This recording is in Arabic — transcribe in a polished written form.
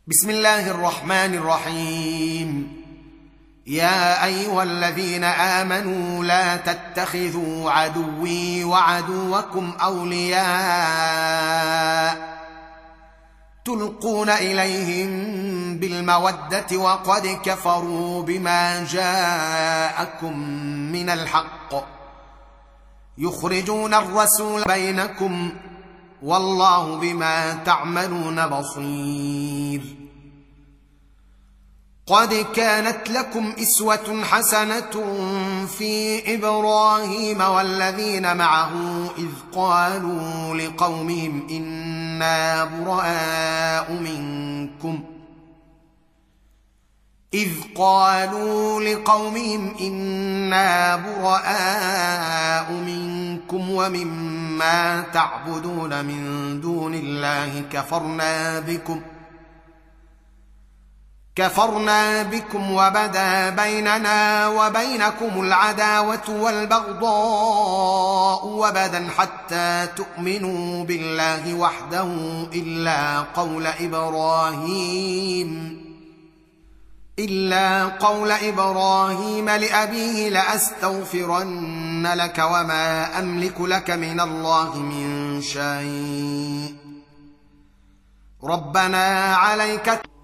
بسم الله الرحمن الرحيم. يا أيها الذين آمنوا لا تتخذوا عدوي وعدوكم أولياء تلقون إليهم بالمودة وقد كفروا بما جاءكم من الحق يخرجون الرسول بينكم والله بما تعملون بصير. قد كانت لكم أسوة حسنة في إبراهيم والذين معه إذ قالوا لقومهم إنا براء منكم ومما تعبدون من دون الله كفرنا بكم وبدا بيننا وبينكم العداوة والبغضاء وبدا حتى تؤمنوا بالله وحده إلا قول إبراهيم لأبيه لأستغفرن لك وما أملك لك من الله من شيء ربنا عليك